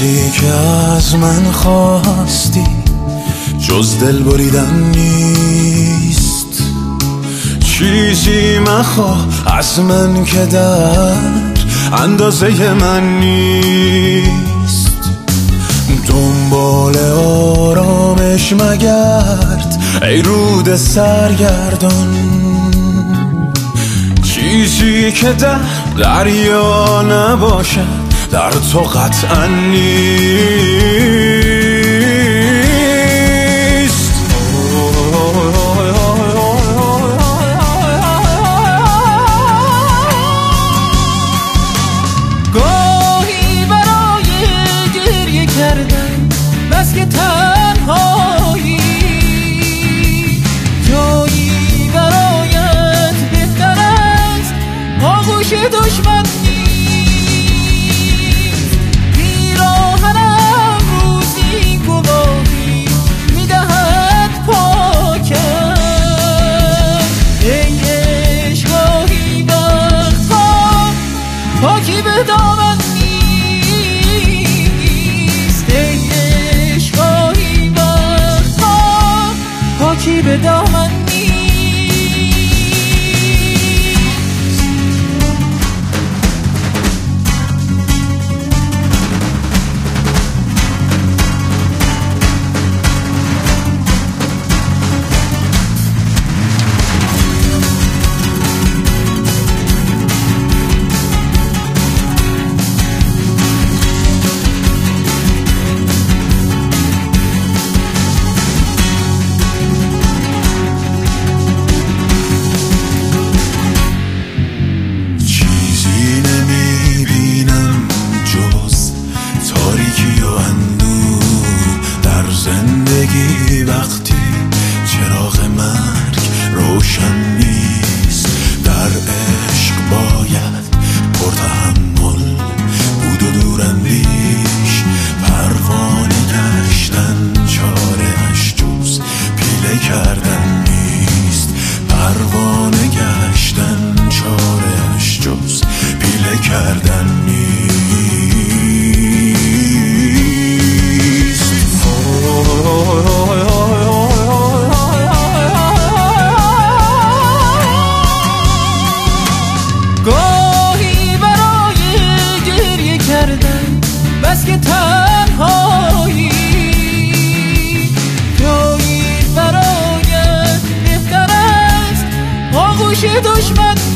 چیزی که از من خواستی جز دل بریدن نیست. چیزی مخواه از من که در اندازه من نیست. دنبال آرامش مگرد ای رود سرگردان، چیزی که در دریا نباشد در تو قطعا نیست. گاهی برای گریه کردن بس که تنهایی، جایی برایت بهتر است آغوش دشمن نیست. پیراهنم روزی گواهی میدهد پاکم، ای عشق گاهی وقتا پاکی به دامن نیست. ای عشق گاهی وقتا پاکی به دامن نیست. زندگی وقتی چراغ مرگ روشن نیست، در عشق باید پرتحمل بود و دوراندیش. پروانه گشتن چاره اش جز پیله کردن نیست. پروانه گشتن چاره اش جز پیله کردن نیست. گاهی برای گریه کردن بس که تنهایی، جایی برایت بهتر است آغوش دشمن